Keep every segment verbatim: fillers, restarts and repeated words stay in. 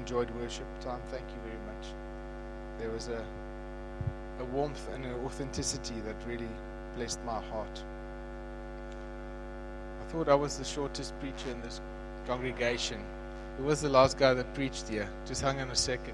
enjoyed worship time. Thank you very much. There was a a warmth and an authenticity that really blessed my heart. I thought I was the shortest preacher in this congregation. Who was the last guy that preached here? Just hang on a second.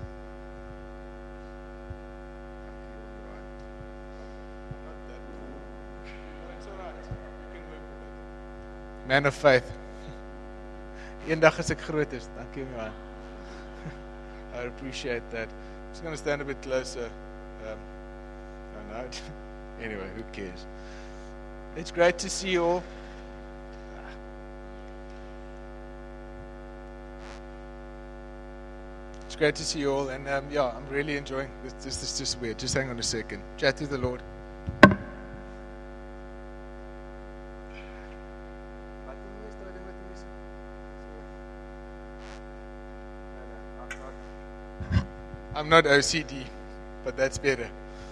Man of faith. Eendag as ek groot is. Dankie man. I appreciate that. I'm just going to stand a bit closer. Um, I know. Anyway, who cares? It's great to see you all. It's great to see you all, and um, yeah, I'm really enjoying this. This is just weird. Just hang on a second. Chat to the Lord. I'm not O C D, but that's better.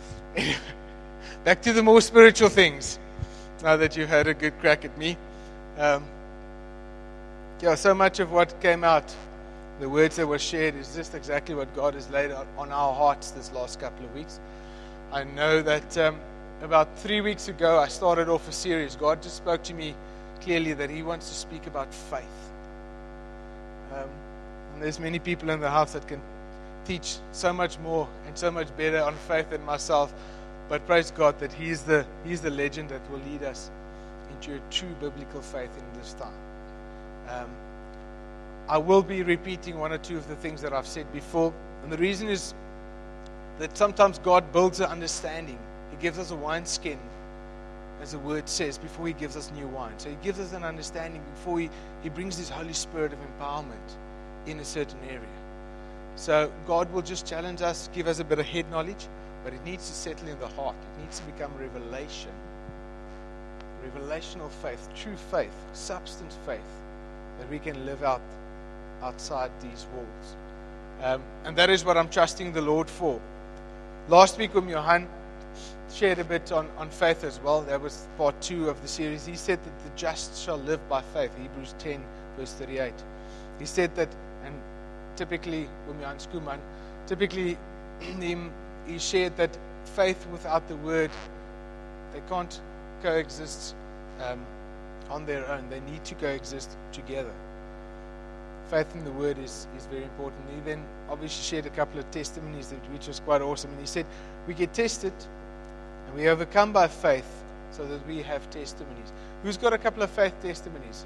Back to the more spiritual things. Now that you've had a good crack at me. Um, yeah, so much of what came out, the words that were shared, is just exactly what God has laid out on our hearts this last couple of weeks. I know that um, about three weeks ago, I started off a series. God just spoke to me clearly that He wants to speak about faith. Um, and there's many people in the house that can teach so much more and so much better on faith than myself, but praise God that He is the He's the legend that will lead us into a true biblical faith in this time. Um, I will be repeating one or two of the things that I've said before, and the reason is that sometimes God builds an understanding. He gives us a wineskin, as the word says, before He gives us new wine. So He gives us an understanding before He, he brings His Holy Spirit of empowerment in a certain area. So God will just challenge us, give us a bit of head knowledge, but it needs to settle in the heart. It needs to become revelation. Revelational faith, true faith, substance faith, that we can live out outside these walls. Um, and that is what I'm trusting the Lord for. Last week, when Johan shared a bit on, on faith as well, that was part two of the series. He said that the just shall live by faith, Hebrews ten, verse thirty-eight. He said that, and typically, typically him, he shared that faith without the word, they can't coexist um, on their own. They need to coexist together. Faith in the word is, is very important. He then obviously shared a couple of testimonies, that, which was quite awesome. And he said, we get tested and we overcome by faith so that we have testimonies. Who's got a couple of faith testimonies?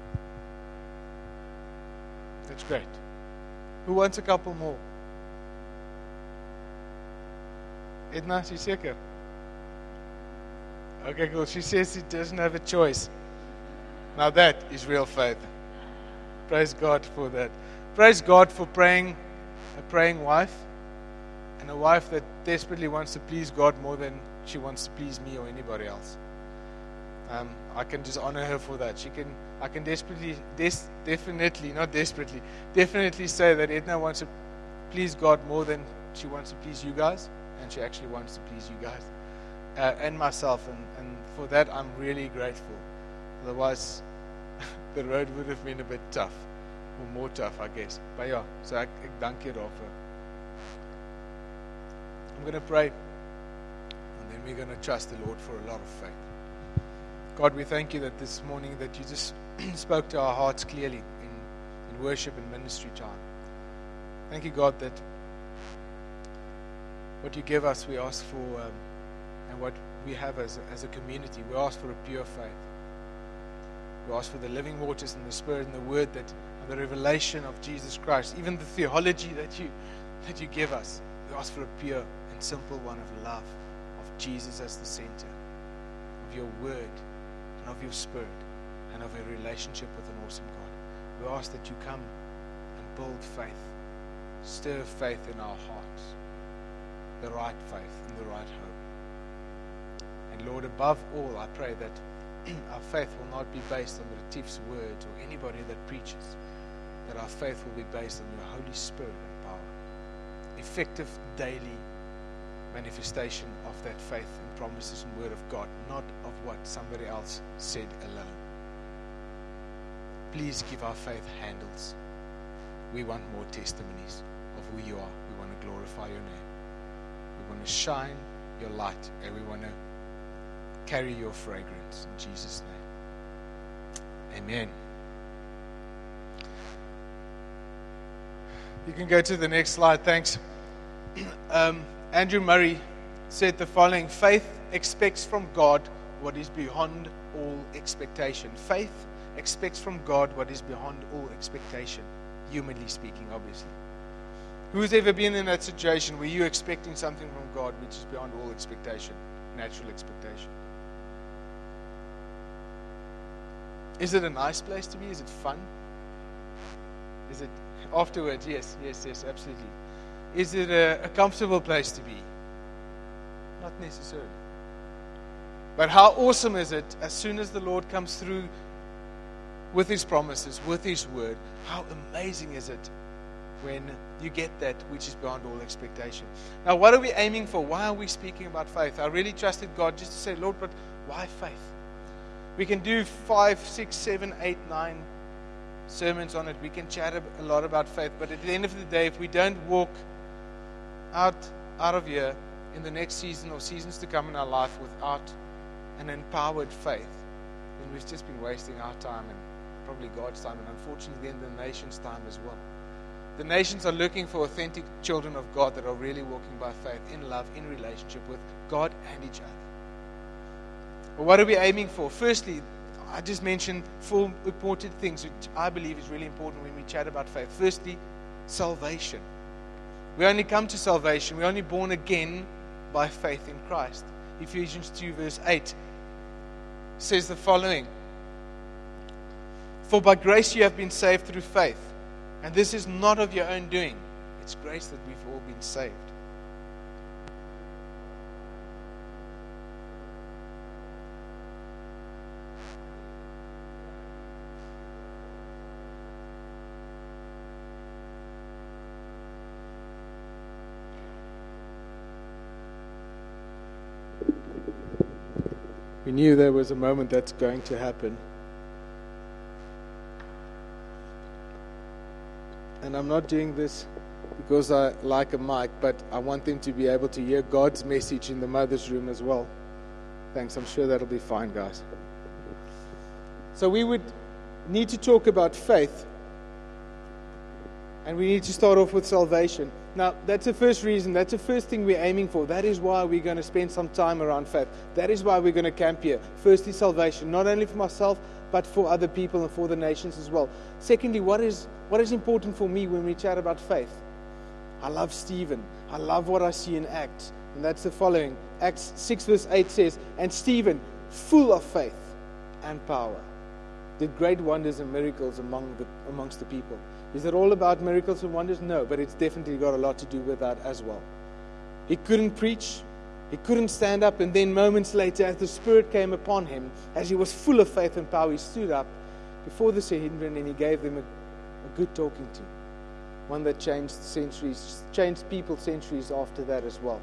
That's great. Who wants a couple more? Edna, she's seker? Okay, cool. She says she doesn't have a choice. Now that is real faith. Praise God for that. Praise God for praying, a praying wife, and a wife that desperately wants to please God more than she wants to please me or anybody else. Um, I can just honor her for that. She can, I can desperately, des- definitely, not desperately, definitely say that Edna wants to please God more than she wants to please you guys, and she actually wants to please you guys uh, and myself, and, and for that I'm really grateful. Otherwise, the road would have been a bit tough, or more tough, I guess. But yeah, so ek, ek dank jy daarvoor. I'm going to pray, and then we're going to trust the Lord for a lot of faith. God, we thank you that this morning that you just spoke to our hearts clearly in, in worship and ministry time. Thank you, God, that what you give us, we ask for, um, and what we have as a, as a community, we ask for a pure faith. We ask for the living waters and the Spirit and the Word, that and the revelation of Jesus Christ, even the theology that you that you give us. We ask for a pure and simple one of love, of Jesus as the center, of your Word, and of your Spirit, and of a relationship with an awesome God. We ask that you come and build faith, stir faith in our hearts, the right faith and the right hope. And Lord, above all, I pray that our faith will not be based on the Retief's words or anybody that preaches, that our faith will be based on your Holy Spirit and power. Effective daily manifestation of that faith and promises and word of God, not of what somebody else said alone. Please give our faith handles. we want more testimonies of who you are. We want to glorify your name. We want to shine your light, and we want to carry your fragrance in Jesus' name. Amen. You can go to the next slide. Thanks. Um, Andrew Murray said the following: faith expects from God what is beyond all expectation. Faith expects from God what is beyond all expectation, humanly speaking, obviously. Who's ever been in that situation where you're expecting something from God which is beyond all expectation, natural expectation? Is it a nice place to be? Is it fun? Is it afterwards? Yes, yes, yes, absolutely. Is it a, a comfortable place to be? Not necessarily. But how awesome is it as soon as the Lord comes through with His promises, with His word? How amazing is it when you get that which is beyond all expectation? Now, what are we aiming for? Why are we speaking about faith? I really trusted God just to say, Lord, but why faith? We can do five, six, seven, eight, nine sermons on it. We can chat a lot about faith. But at the end of the day, if we don't walk out, out of here in the next season or seasons to come in our life without an empowered faith, then we've just been wasting our time and probably God's time, and unfortunately then the nation's time as well. The nations are looking for authentic children of God that are really walking by faith, in love, in relationship with God and each other. But what are we aiming for? Firstly, I just mentioned four important things which I believe is really important when we chat about faith. Firstly, salvation. We only come to salvation, we're only born again by faith in Christ. Ephesians two verse eight says the following: for by grace you have been saved through faith, and this is not of your own doing. It's grace that we've all been saved. We knew there was a moment that's going to happen. And I'm not doing this because I like a mic, but I want them to be able to hear God's message in the mother's room as well. Thanks, I'm sure that'll be fine, guys. So we would need to talk about faith, and we need to start off with salvation. Now, that's the first reason, that's the first thing we're aiming for. That is why we're going to spend some time around faith. That is why we're going to camp here. Firstly, salvation, not only for myself, but for other people and for the nations as well. Secondly, what is what is important for me when we chat about faith? I love Stephen. I love what I see in Acts. And that's the following. Acts six verse eight says, and Stephen, full of faith and power, did great wonders and miracles among the, amongst the people. Is it all about miracles and wonders? No, but it's definitely got a lot to do with that as well. He couldn't preach. He couldn't stand up, and then moments later, as the Spirit came upon him, as he was full of faith and power, he stood up before the Sanhedrin and he gave them a, a good talking to. One that changed centuries, changed people centuries after that as well.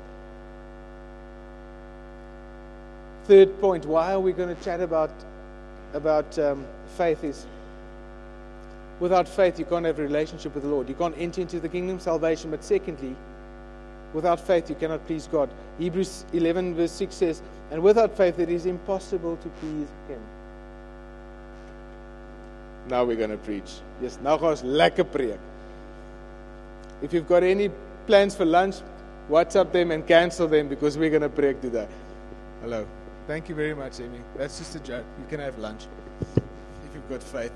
Third point, why are we going to chat about, about um, faith is, without faith, you can't have a relationship with the Lord. You can't enter into the kingdom, salvation. But secondly, without faith, you cannot please God. Hebrews eleven verse six says, and without faith, it is impossible to please Him. Now we're going to preach. Yes, nou gaan ons lekker preek. If you've got any plans for lunch, WhatsApp them and cancel them because we're going to preek today. Hello. Thank you very much, Amy. That's just a joke. You can have lunch if you've got faith.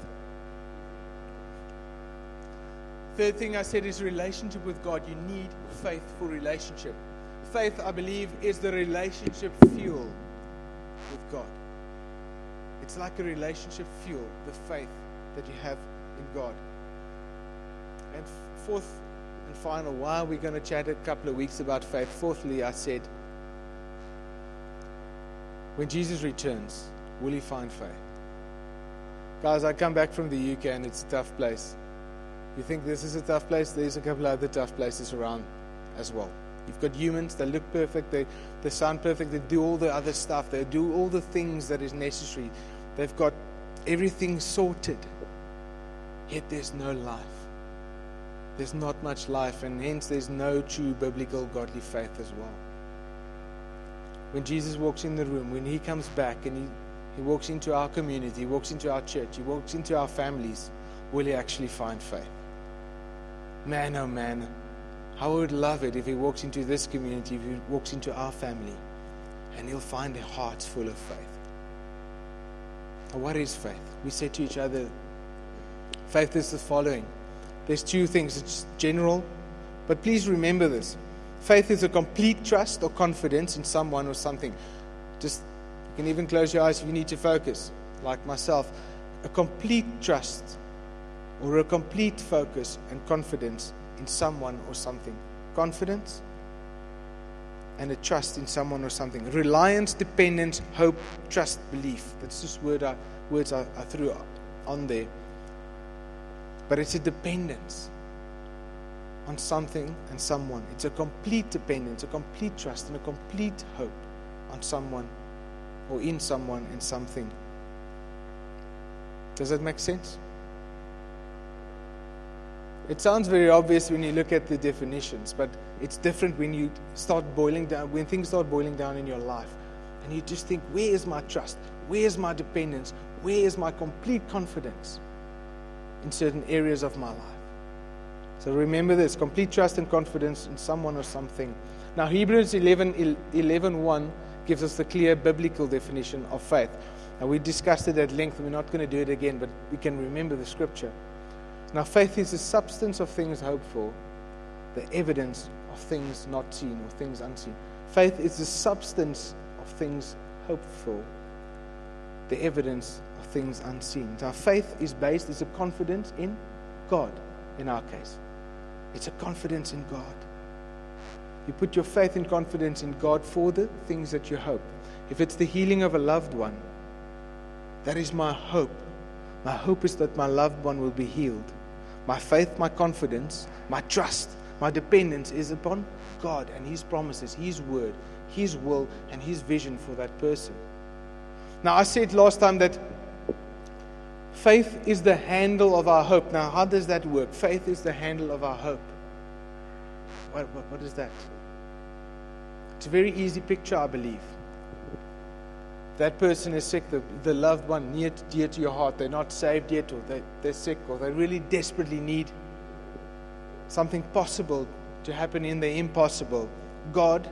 Third thing I said is relationship with God. You need faith for relationship. Faith, I believe, is the relationship fuel with God. It's like a relationship fuel, the faith that you have in God. And fourth and final, why are we going to chat a couple of weeks about faith? Fourthly, I said, when Jesus returns, will He find faith? Guys, I come back from the U K and it's a tough place. You think this is a tough place? There's a couple of other tough places around as well. You've got humans, they look perfect, they, they sound perfect, they do all the other stuff, they do all the things that is necessary. They've got everything sorted, yet there's no life. there's not much life, and hence there's no true biblical godly faith as well. When Jesus walks in the room, when He comes back and He, he walks into our community, He walks into our church, He walks into our families, will He actually find faith? Man, oh man, I would love it if He walks into this community, if He walks into our family, and He'll find their hearts full of faith. What is faith? We say to each other, faith is the following. There's two things. It's general, but please remember this. Faith is a complete trust or confidence in someone or something. Just, you can even close your eyes if you need to focus, like myself. A complete trust or a complete focus and confidence in someone or something. Confidence and a trust in someone or something. Reliance, dependence, hope, trust, belief. That's just word I, words I, I threw on there. But it's a dependence on something and someone. It's a complete dependence, a complete trust, and a complete hope on someone or in someone and something. Does that make sense? It sounds very obvious when you look at the definitions, but it's different when you start boiling down, when things start boiling down in your life. And you just think, where is my trust? Where is my dependence? Where is my complete confidence in certain areas of my life? So remember this, complete trust and confidence in someone or something. Now Hebrews eleven, eleven one gives us the clear biblical definition of faith. Now we discussed it at length, and we're not going to do it again, but we can remember the scripture. Now faith is the substance of things hoped for, the evidence of things not seen or things unseen. Faith is the substance of things hoped for, the evidence of things unseen. Now faith is based, it's a confidence in God in our case. It's a confidence in God. You put your faith and confidence in God for the things that you hope. If it's the healing of a loved one, that is my hope. My hope is that my loved one will be healed. My faith, my confidence, my trust, my dependence is upon God and His promises, His word, His will, and His vision for that person. Now, I said last time that faith is the handle of our hope. Now, how does that work? Faith is the handle of our hope. What, what, what is that? It's a very easy picture, I believe. That person is sick, the, the loved one near dear to your heart, they're not saved yet, or they, they're sick, or they really desperately need something possible to happen in the impossible. God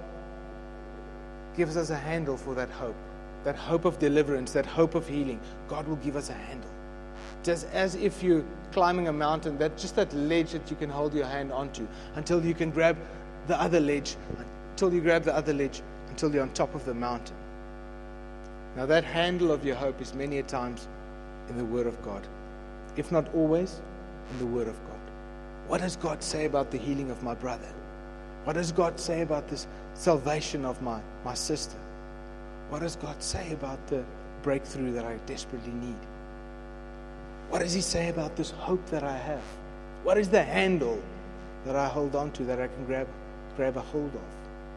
gives us a handle for that hope, that hope of deliverance, that hope of healing. God will give us a handle. Just as if you're climbing a mountain, that just that ledge that you can hold your hand onto until you can grab the other ledge, until you grab the other ledge, until you're on top of the mountain. Now that handle of your hope is many a times in the Word of God. If not always, in the Word of God. What does God say about the healing of my brother? What does God say about this salvation of my, my sister? What does God say about the breakthrough that I desperately need? What does He say about this hope that I have? What is the handle that I hold on to, that I can grab, grab a hold of?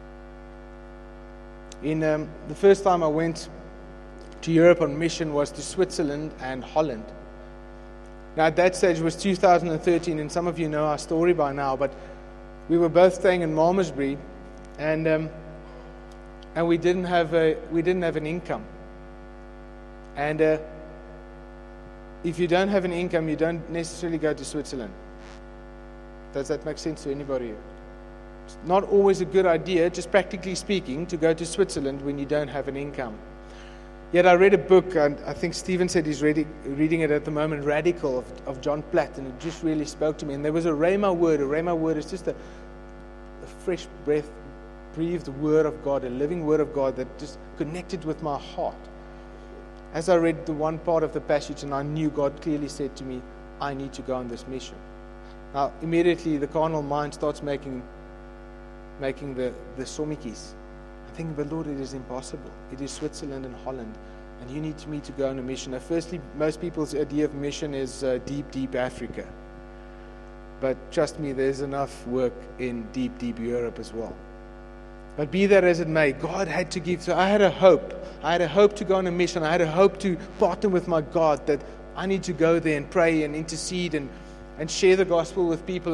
In um, the first time I went to Europe on mission was to Switzerland and Holland. Now at that stage it was two thousand thirteen, and some of you know our story by now, but we were both staying in Malmesbury, and um, and we didn't have a we didn't have an income. And uh, if you don't have an income, you don't necessarily go to Switzerland. Does that make sense to anybody here? It's not always a good idea, just practically speaking, to go to Switzerland when you don't have an income. Yet I read a book, and I think Stephen said he's reading, reading it at the moment, Radical, of, of John Platt, and it just really spoke to me. And there was a Rhema word. A Rhema word is just a, a fresh breath, breathed word of God, a living word of God that just connected with my heart. As I read the one part of the passage, and I knew God clearly said to me, I need to go on this mission. Now, immediately the carnal mind starts making making the, the somikis. I think, but Lord, it is impossible. It is Switzerland and Holland, and you need me to go on a mission. Now, firstly, most people's idea of mission is uh, deep, deep Africa. But trust me, there's enough work in deep, deep Europe as well. But be that as it may, God had to give. So I had a hope. I had a hope to go on a mission. I had a hope to partner with my God, that I need to go there and pray and intercede and, and share the gospel with people. And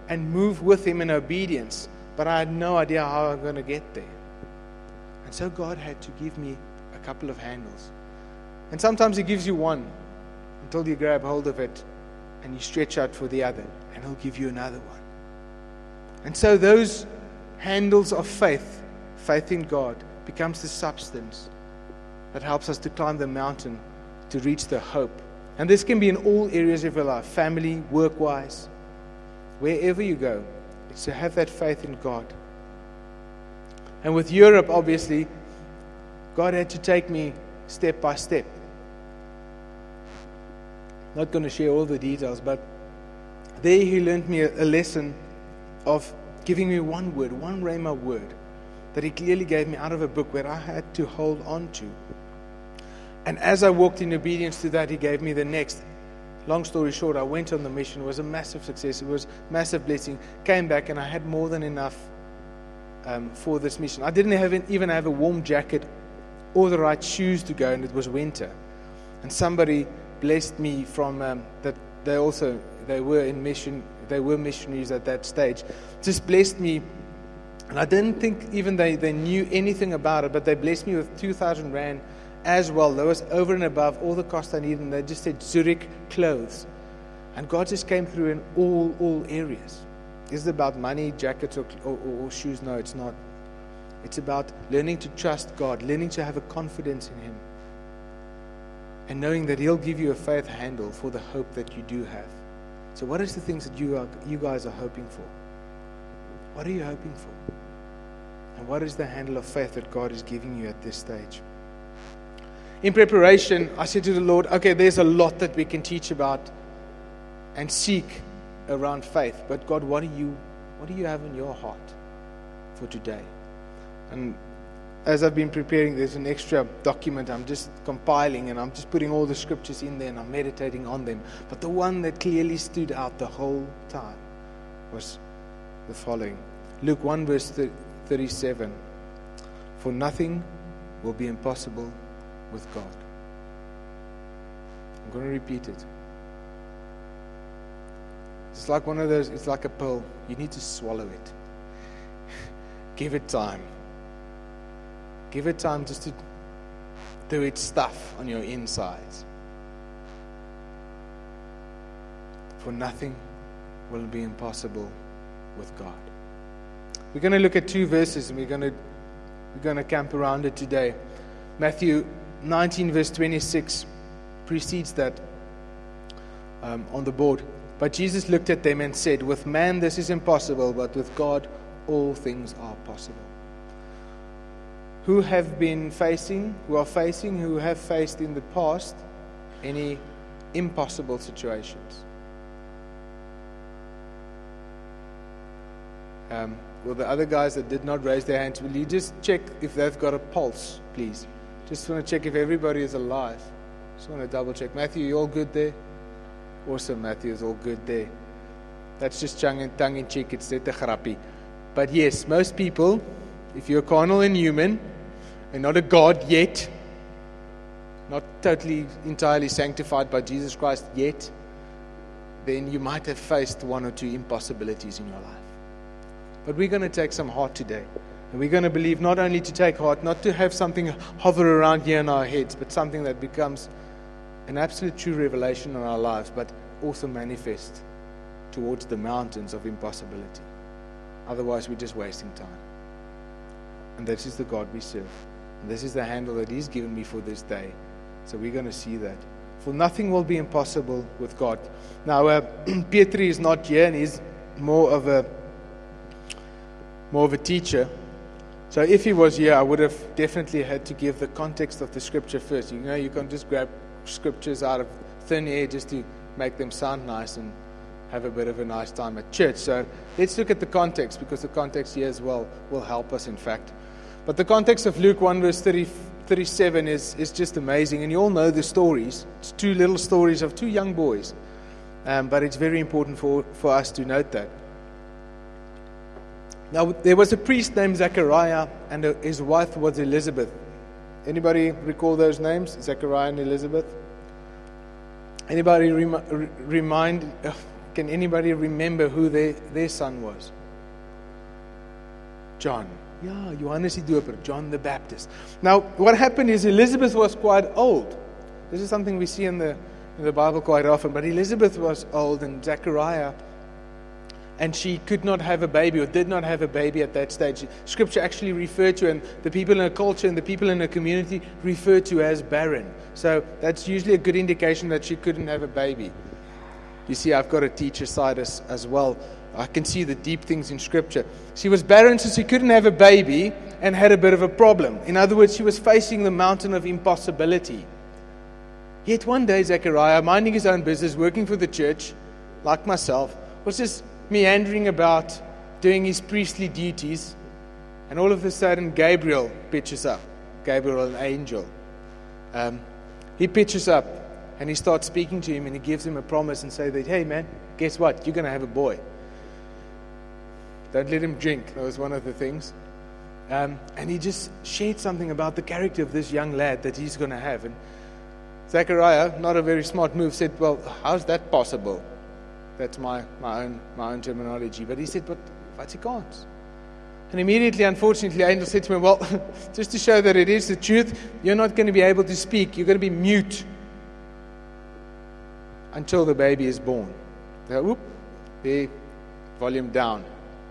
and move with Him in obedience, but I had no idea how I'm going to get there. And so God had to give me a couple of handles. And sometimes He gives you one until you grab hold of it and you stretch out for the other, and He'll give you another one. And so those handles of faith, faith in God, becomes the substance that helps us to climb the mountain to reach the hope. And this can be in all areas of your life, family, work-wise, wherever you go. It's to have that faith in God. And with Europe, obviously, God had to take me step by step. Not going to share all the details, but there He learned me a, a lesson of giving me one word, one Rhema word, that He clearly gave me out of a book where I had to hold on to. And as I walked in obedience to that, He gave me the next. Long story short, I went on the mission. It was a massive success. It was a massive blessing. Came back and I had more than enough um, for this mission. I didn't have, even have a warm jacket or the right shoes to go, and it was winter. And somebody blessed me from um, that. They also they were in mission. They were missionaries at that stage. Just blessed me, and I didn't think even they, they knew anything about it. But they blessed me with two thousand rand as well. That was over and above all the cost I needed. And they just said Zurich clothes, and God just came through in all all areas. Is it about money, jackets, or, or, or shoes? No, it's not. It's about learning to trust God, learning to have a confidence in Him, and knowing that He'll give you a faith handle for the hope that you do have. So what is the things that you are, you guys are hoping for? What are you hoping for? And what is the handle of faith that God is giving you at this stage? In preparation, I said to the Lord, okay, there's a lot that we can teach about and seek around faith. But God, what do you, what do you have in your heart for today? And as I've been preparing, there's an extra document I'm just compiling, and I'm just putting all the scriptures in there and I'm meditating on them. But the one that clearly stood out the whole time was the following. Luke one verse thirty-seven. For nothing will be impossible with God. I'm going to repeat it. It's like one of those, it's like a pill. You need to swallow it. Give it time. Give it time just to do its stuff on your insides. For nothing will be impossible with God. We're going to look at two verses, and we're going to we're going to camp around it today. Matthew nineteen verse twenty-six precedes that um, on the board. But Jesus looked at them and said, with man this is impossible, but with God all things are possible. Who have been facing, who are facing, who have faced in the past any impossible situations? Um, well, the other guys that did not raise their hands, will you just check if they've got a pulse, please? Just want to check if everybody is alive. Just want to double check. Matthew, you all good there? Awesome, Matthew is all good there. That's just tongue in, tongue in cheek. It's net 'n grappie. But yes, most people, if you're carnal and human, and not a God yet, not totally, entirely sanctified by Jesus Christ yet, then you might have faced one or two impossibilities in your life. But we're going to take some heart today. And we're going to believe not only to take heart, not to have something hover around here in our heads, but something that becomes an absolute true revelation in our lives, but also manifest towards the mountains of impossibility. Otherwise, we're just wasting time. And this is the God we serve. And this is the handle that He's given me for this day. So we're going to see that. For nothing will be impossible with God. Now, uh, Pietri is not here, and he's more of a more of a teacher. So if he was here, I would have definitely had to give the context of the scripture first. You know, you can't just grab scriptures out of thin air just to make them sound nice and have a bit of a nice time at church. So let's look at the context, because the context here as well will help us, in fact. But the context of Luke one verse thirty, thirty-seven is, is just amazing. And you all know the stories. It's two little stories of two young boys. Um, but it's very important for, for us to note that. Now, there was a priest named Zechariah, and his wife was Elizabeth. Anybody recall those names? Zechariah and Elizabeth? Anybody rem- remind, can anybody remember who their, their son was? John. Yeah, Johannes die Doper, John the Baptist. Now, what happened is Elizabeth was quite old. This is something we see in the in the Bible quite often. But Elizabeth was old, and Zechariah, and she could not have a baby, or did not have a baby at that stage. Scripture actually referred to, and the people in her culture and the people in her community referred to as barren. So that's usually a good indication that she couldn't have a baby. You see, I've got a teacher side as, as well. I can see the deep things in Scripture. She was barren, so she couldn't have a baby and had a bit of a problem. In other words, she was facing the mountain of impossibility. Yet one day, Zechariah, minding his own business, working for the church, like myself, was just meandering about, doing his priestly duties, and all of a sudden, Gabriel pitches up. Gabriel, an angel. Um, he pitches up, and he starts speaking to him, and he gives him a promise and say that, hey man, guess what? You're going to have a boy. Don't let him drink. That was one of the things. Um, and he just shared something about the character of this young lad that he's going to have. And Zechariah, not a very smart move, said, well, how's that possible? That's my, my own my own terminology. But he said, but what's he can't? And immediately, unfortunately, the angel said to me, well, just to show that it is the truth, you're not going to be able to speak. You're going to be mute until the baby is born. Now, whoop, the volume down.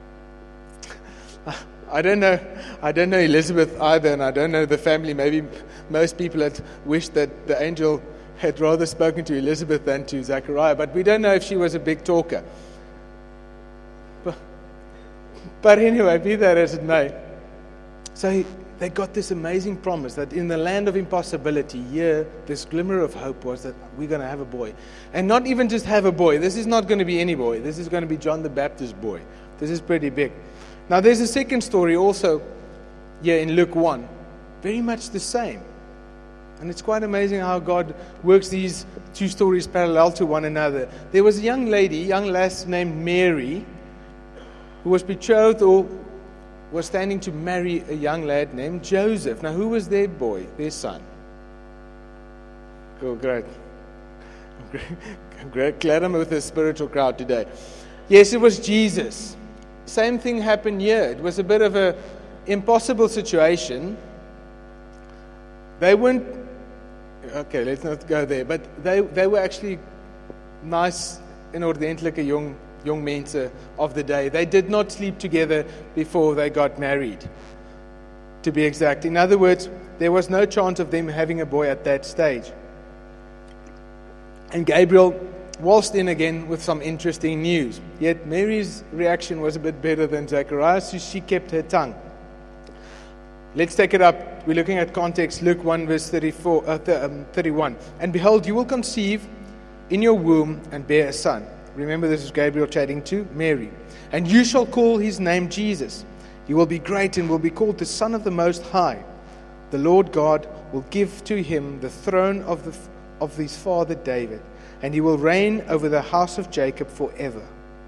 I don't know. I don't know Elizabeth either, and I don't know the family. Maybe most people had wished that the angel had rather spoken to Elizabeth than to Zechariah, but we don't know if she was a big talker. But, but anyway, be that as it may. So he, they got this amazing promise that in the land of impossibility, here, this glimmer of hope was that we're going to have a boy. And not even just have a boy. This is not going to be any boy. This is going to be John the Baptist boy. This is pretty big. Now, there's a second story also here in Luke one. Very much the same. And it's quite amazing how God works these two stories parallel to one another. There was a young lady, young lass named Mary, who was betrothed or was standing to marry a young lad named Joseph. Now, who was their boy, their son? Oh, great. I'm great. Glad I'm with a spiritual crowd today. Yes, it was Jesus. Same thing happened here. It was a bit of an impossible situation. They weren't, okay, let's not go there, but they they were actually nice en ordentlike young, young mense of the day. They did not sleep together before they got married, to be exact. In other words, there was no chance of them having a boy at that stage. And Gabriel waltzed in again with some interesting news. Yet Mary's reaction was a bit better than Zechariah's, so she kept her tongue. Let's take it up. We're looking at context, Luke one, verse thirty-four, uh, th- um, thirty-one. And behold, you will conceive in your womb and bear a son. Remember, this is Gabriel chatting to Mary. And you shall call his name Jesus. He will be great and will be called the Son of the Most High. The Lord God will give to him the throne of the of his father David, and he will reign over the house of Jacob forever.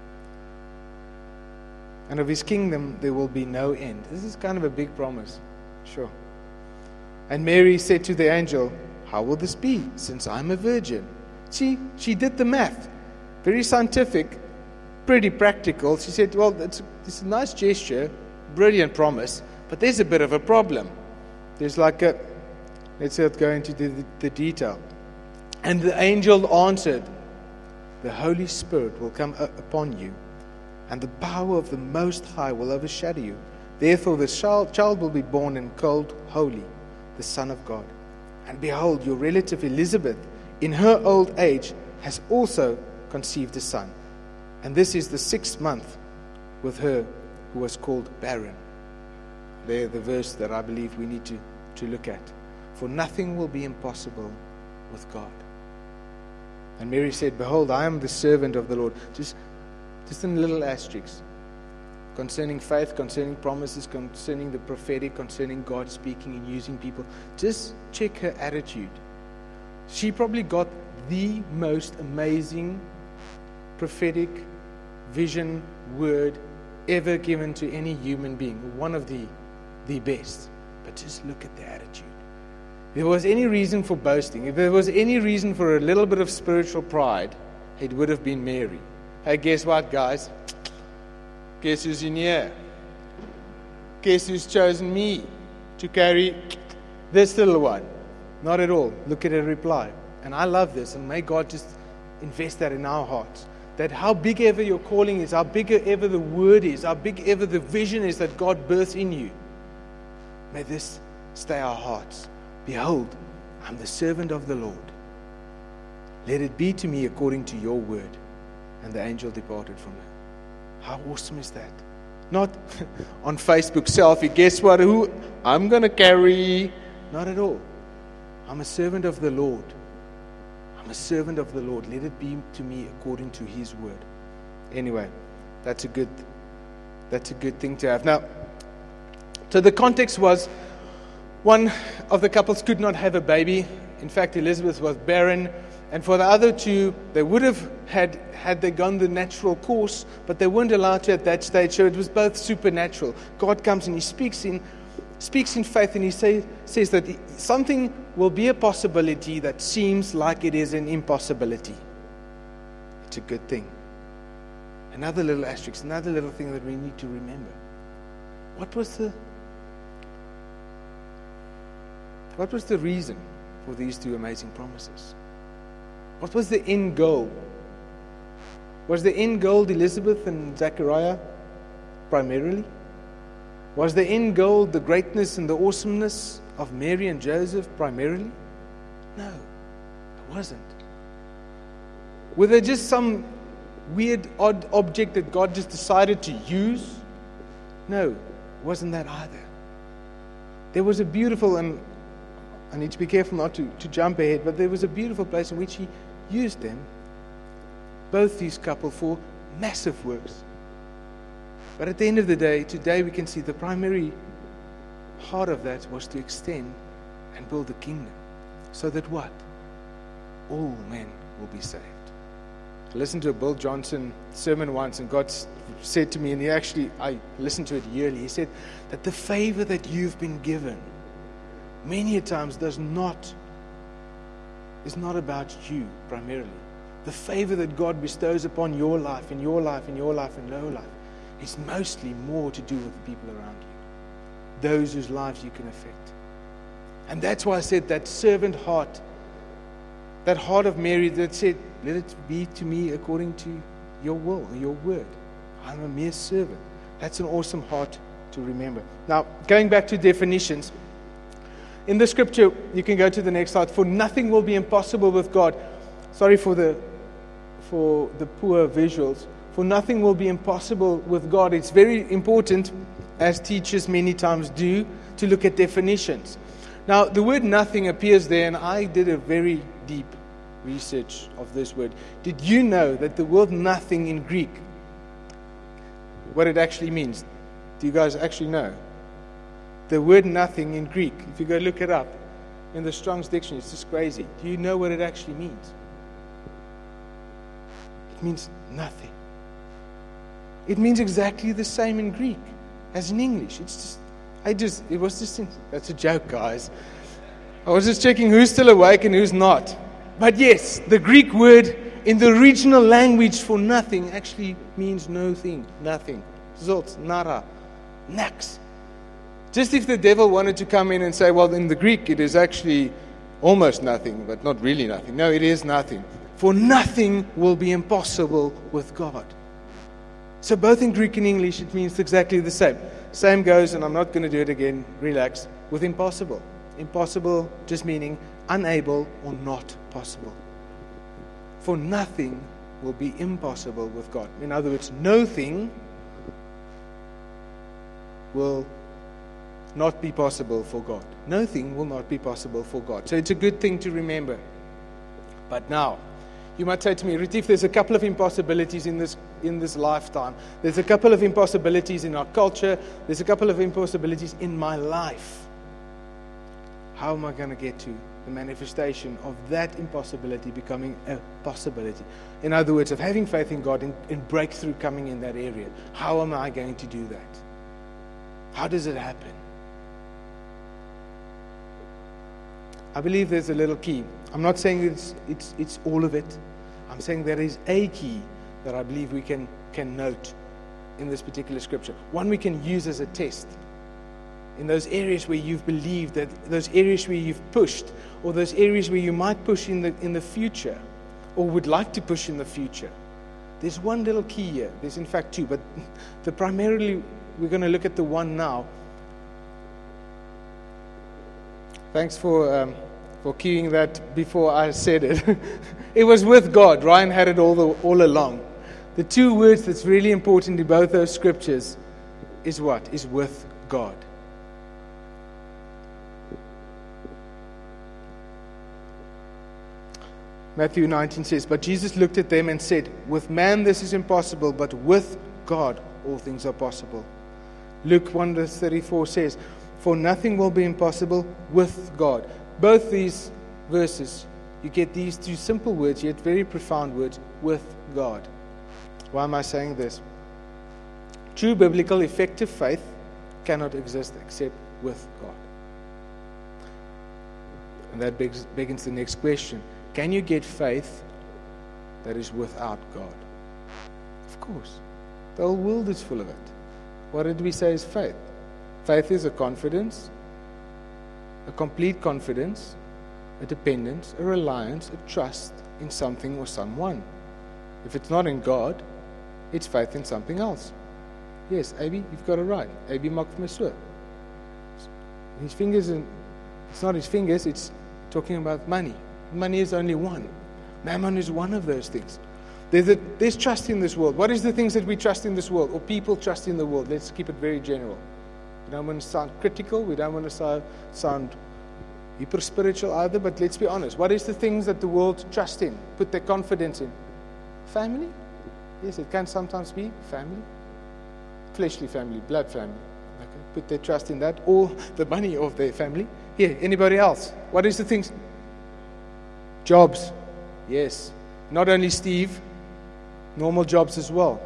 And of his kingdom there will be no end. This is kind of a big promise. Sure. And Mary said to the angel, how will this be, since I'm a virgin? She, she did the math. Very scientific, pretty practical. She said, well, it's, it's a nice gesture, brilliant promise, but there's a bit of a problem. There's like a, let's not go into the, the, the detail. And the angel answered, the Holy Spirit will come upon you, and the power of the Most High will overshadow you. Therefore the child, child will be born and called Holy, the Son of God. And behold, your relative Elizabeth, in her old age, has also conceived a son. And this is the sixth month with her who was called barren. There, the verse that I believe we need to, to look at. For nothing will be impossible with God. And Mary said, behold, I am the servant of the Lord. Just, just in little asterisks. Concerning faith, concerning promises, concerning the prophetic, concerning God speaking and using people. Just check her attitude. She probably got the most amazing prophetic vision word ever given to any human being. One of the, the best. But just look at the attitude. If there was any reason for boasting, if there was any reason for a little bit of spiritual pride, it would have been Mary. Hey, guess what, guys? Guess who's in here? Guess who's chosen me to carry this little one? Not at all. Look at her reply. And I love this, and may God just invest that in our hearts. That how big ever your calling is, how big ever the word is, how big ever the vision is that God births in you, may this stay our hearts. Behold, I'm the servant of the Lord. Let it be to me according to your word. And the angel departed from her. How awesome is that? Not on Facebook selfie, guess what, who I'm going to carry. Not at all. I'm a servant of the Lord. I'm a servant of the Lord. Let it be to me according to his word. Anyway, that's a good that's a good thing to have. Now, so the context was one of the couples could not have a baby. In fact, Elizabeth was barren. And for the other two, they would have had, had they gone the natural course, but they weren't allowed to at that stage. So it was both supernatural. God comes and he speaks in speaks in faith, and he say, says that something will be a possibility that seems like it is an impossibility. It's a good thing. Another little asterisk, another little thing that we need to remember. What was the what was the reason for these two amazing promises? What was the end goal? Was the end goal Elizabeth and Zechariah primarily? Was the end goal the greatness and the awesomeness of Mary and Joseph primarily? No, it wasn't. Were they just some weird, odd object that God just decided to use? No, it wasn't that either. There was a beautiful, and I need to be careful not to, to jump ahead, but there was a beautiful place in which he used them, both these couple, for massive works. But at the end of the day, today we can see the primary heart of that was to extend and build a kingdom. So that what? All men will be saved. I listened to a Bill Johnson sermon once, and God said to me, and he actually, I listened to it yearly, he said that the favor that you've been given many a times does not, is not about you primarily. The favor that God bestows upon your life, in your life, in your life, in your life, is mostly more to do with the people around you, those whose lives you can affect. And that's why I said that servant heart, that heart of Mary that said, let it be to me according to your will, your word. I'm a mere servant. That's an awesome heart to remember. Now, going back to definitions, in the scripture, you can go to the next slide. For nothing will be impossible with God. Sorry for the for the poor visuals. For nothing will be impossible with God. It's very important, as teachers many times do, to look at definitions. Now, the word nothing appears there, and I did a very deep research of this word. Did you know that the word nothing in Greek, what it actually means? Do you guys actually know? The word nothing in Greek, if you go look it up in the Strong's Dictionary, it's just crazy. Do you know what it actually means? It means nothing. It means exactly the same in Greek as in English. It's just, I just, it was just, that's a joke, guys. I was just checking who's still awake and who's not. But yes, the Greek word in the original language for nothing actually means no thing, nothing. Zot, nara, nax. Just if the devil wanted to come in and say, well, in the Greek it is actually almost nothing, but not really nothing. No, it is nothing. For nothing will be impossible with God. So both in Greek and English it means exactly the same. Same goes, and I'm not going to do it again, relax, with impossible. Impossible just meaning unable or not possible. For nothing will be impossible with God. In other words, no thing will not be possible for God. No thing will not be possible for God. So it's a good thing to remember. But now, you might say to me, Retief, there's a couple of impossibilities in this in this lifetime. There's a couple of impossibilities in our culture. There's a couple of impossibilities in my life. How am I going to get to the manifestation of that impossibility becoming a possibility? In other words, of having faith in God and, and breakthrough coming in that area. How am I going to do that? How does it happen? I believe there's a little key. I'm not saying it's it's it's all of it. I'm saying there is a key that I believe we can, can note in this particular scripture. One we can use as a test. In those areas where you've believed, that those areas where you've pushed, or those areas where you might push in the in the future, or would like to push in the future. There's one little key here. There's in fact two, but the primarily we're going to look at the one now. Thanks for um, for queuing that before I said it. It was with God. Ryan had it all the, all along. The two words that's really important in both those scriptures is what? Is with God. Matthew nineteen says, "But Jesus looked at them and said, 'With man this is impossible, but with God all things are possible.'" Luke one verse thirty-four says, "For nothing will be impossible with God." Both these verses, you get these two simple words, yet very profound words, with God. Why am I saying this? True biblical effective faith cannot exist except with God. And that begs, begins the next question. Can you get faith that is without God? Of course. The whole world is full of it. What did we say is faith? Faith is a confidence, a complete confidence, a dependence, a reliance, a trust in something or someone. If it's not in God, it's faith in something else. Yes, Abi, you've got it right. Abi maak vir my so. His fingers, and it's not his fingers, it's talking about money. Money is only one. Mammon is one of those things. There's, a, there's trust in this world. What is the things that we trust in this world, or people trust in the world? Let's keep it very general. We don't want to sound critical. We don't want to sound, sound hyper spiritual either. But let's be honest. What is the things that the world trusts in, put their confidence in? Family? Yes, it can sometimes be family, fleshly family, blood family. They can put their trust in that, or the money of their family. Here, anybody else? What is the things? Jobs, yes. Not only Steve, normal jobs as well.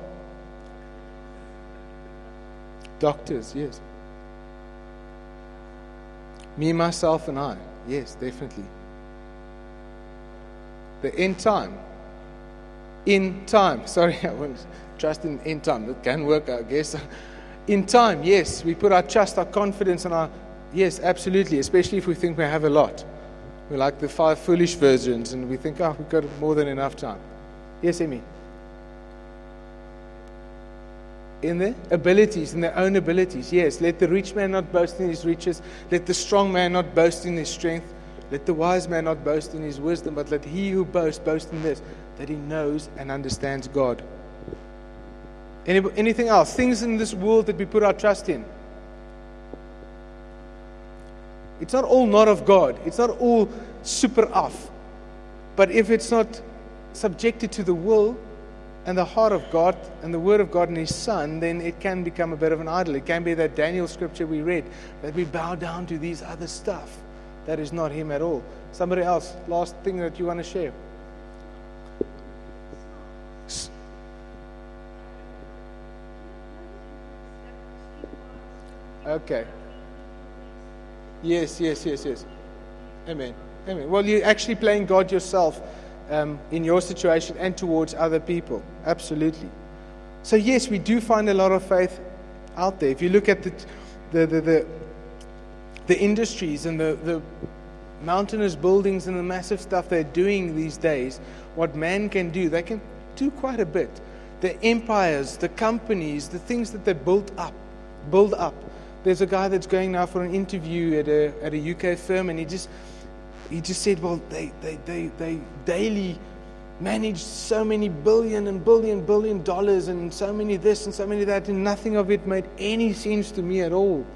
Doctors, yes. Me, myself, and I, yes, definitely. The end time. In time, sorry, I won't trust in end time. That can work, I guess. In time, yes, we put our trust, our confidence, and our, yes, absolutely, especially if we think we have a lot. We're like the five foolish virgins, and we think, oh, we've got more than enough time. Yes, Amy? In their abilities, in their own abilities, yes. Let the rich man not boast in his riches. Let the strong man not boast in his strength. Let the wise man not boast in his wisdom, but let he who boasts boast in this, that he knows and understands God. Any, anything else? Things in this world that we put our trust in. It's not all not of God. It's not all super off. But if it's not subjected to the will and the heart of God and the word of God and His Son, then it can become a bit of an idol. It can be that Daniel scripture we read, that we bow down to these other stuff. That is not Him at all. Somebody else, last thing that you want to share. Okay. Yes, yes, yes, yes. Amen. Amen. Well, you're actually playing God yourself um, in your situation and towards other people. Absolutely. So yes, we do find a lot of faith out there. If you look at the the the, the, the industries and the, the mountainous buildings and the massive stuff they're doing these days, what man can do, they can do quite a bit. The empires, the companies, the things that they built up, build up. There's a guy that's going now for an interview at a at a U K firm, and he just he just said, well, they they they, they daily manage so many billion and billion billion dollars and so many this and so many that, and nothing of it made any sense to me at all.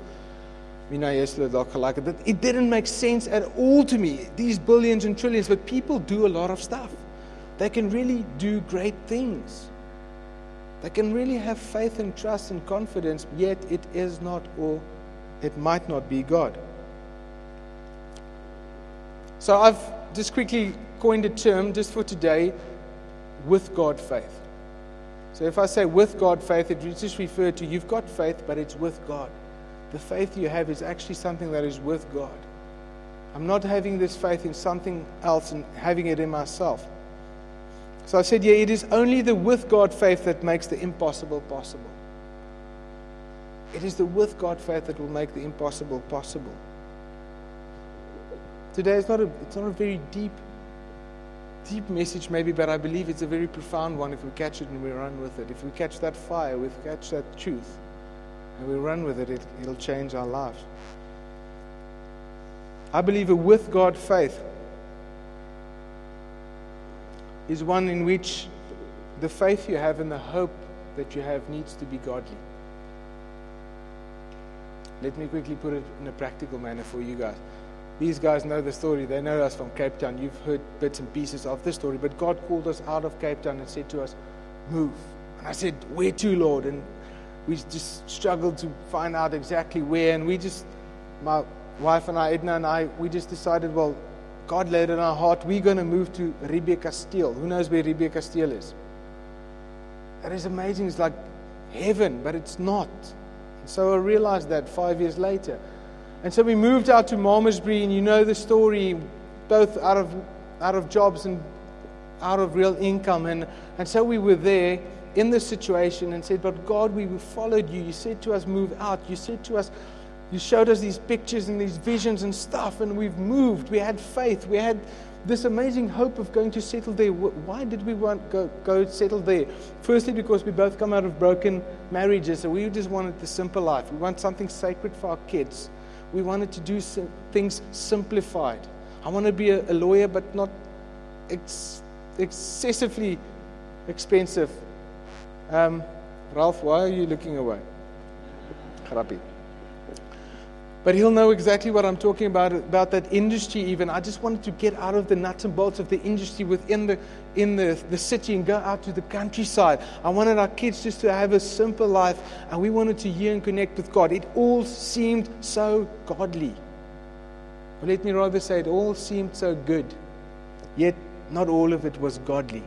It didn't make sense at all to me, these billions and trillions, but people do a lot of stuff. They can really do great things. They can really have faith and trust and confidence, yet it is not, or it might not be God. So I've just quickly coined a term just for today, with God faith. So if I say with God faith, it just refers to you've got faith, but it's with God. The faith you have is actually something that is with God. I'm not having this faith in something else and having it in myself. So I said, yeah, it is only the with God faith that makes the impossible possible. It is the with God faith that will make the impossible possible. Today is not a, it's not a very deep, deep message maybe, but I believe it's a very profound one if we catch it and we run with it. If we catch that fire, we catch that truth, and we run with it, it it'll change our lives. I believe a with God faith is one in which the faith you have and the hope that you have needs to be godly. Let me quickly put it in a practical manner for you guys. These guys know the story. They know us from Cape Town. You've heard bits and pieces of the story. But God called us out of Cape Town and said to us, move. And I said, where to, Lord? And we just struggled to find out exactly where. And we just, my wife and I, Edna and I, we just decided, well, God laid it in our heart, we're going to move to Riebeekasteel. Who knows where Riebeekasteel is? That is amazing. It's like heaven, but it's not. And so I realized that five years later. And so we moved out to Malmesbury, and you know the story, both out of out of jobs and out of real income. And, and so we were there in this situation and said, but God, we followed you. You said to us, move out. You said to us, you showed us these pictures and these visions and stuff, and we've moved. We had faith. We had this amazing hope of going to settle there. Why did we want go go settle there? Firstly, because we both come out of broken marriages, so we just wanted the simple life. We want something sacred for our kids. We wanted to do some things simplified. I want to be a, a lawyer, but not ex, excessively expensive. Um, Ralph, why are you looking away? Grappie. But he'll know exactly what I'm talking about, about that industry even. I just wanted to get out of the nuts and bolts of the industry within the in the, the city and go out to the countryside. I wanted our kids just to have a simple life, and we wanted to hear and connect with God. It all seemed so godly. Or let me rather say, it all seemed so good. Yet not all of it was godly.